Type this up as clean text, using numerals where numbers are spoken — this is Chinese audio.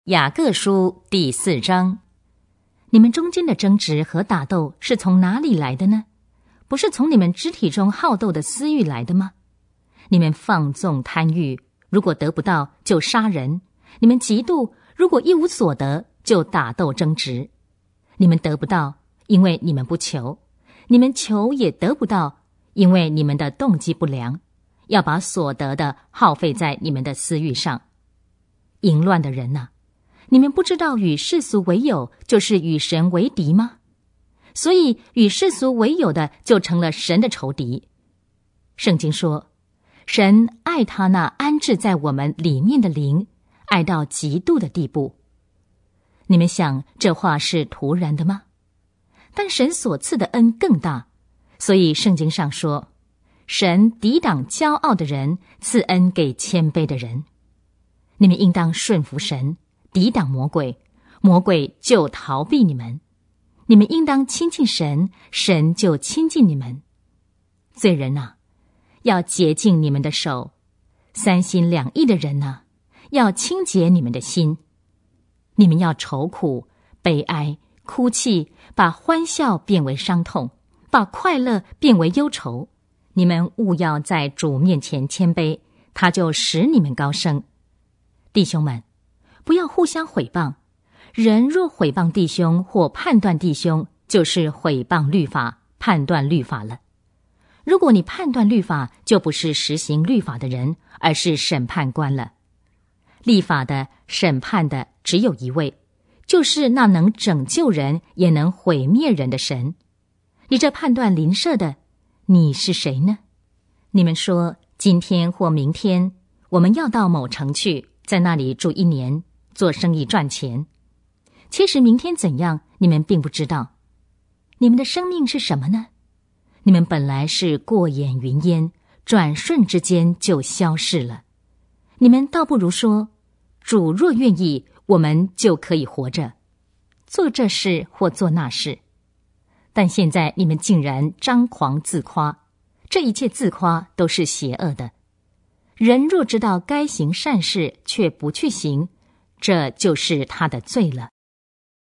雅各书第4章。你们中间的争执和打斗是从哪里来的呢？不是从你们肢体中好斗的私欲来的吗？你们放纵贪欲，如果得不到就杀人；你们嫉妒，如果一无所得就打斗争执。你们得不到，因为你们不求；你们求也得不到，因为你们的动机不良，要把所得的耗费在你们的私欲上。淫乱的人啊，你们不知道与世俗为友就是与神为敌吗？所以与世俗为友的就成了神的仇敌。圣经说，神爱他那安置在我们里面的灵，爱到极度的地步。你们想这话是突然的吗？但神所赐的恩更大，所以圣经上说，神抵挡骄傲的人，赐恩给谦卑的人。你们应当顺服神，抵挡魔鬼，魔鬼就逃避你们。你们应当亲近神，神就亲近你们。罪人啊，要洁净你们的手；三心两意的人啊，要清洁你们的心。你们要愁苦、悲哀、哭泣，把欢笑变为伤痛，把快乐变为忧愁。你们务要在主面前谦卑，他就使你们高升。弟兄们，不要互相毁谤。人若毁谤弟兄或判断弟兄，就是毁谤律法，判断律法了。如果你判断律法，就不是实行律法的人，而是审判官了。立法的、审判的只有一位，就是那能拯救人也能毁灭人的神。你这判断邻舍的，你是谁呢？你们说，今天或明天我们要到某城去，在那里住1年，做生意赚钱。其实明天怎样，你们并不知道。你们的生命是什么呢？你们本来是过眼云烟，转瞬之间就消逝了。你们倒不如说，主若愿意，我们就可以活着，做这事或做那事。但现在你们竟然张狂自夸，这一切自夸都是邪恶的。人若知道该行善事，却不去行，这就是他的罪了。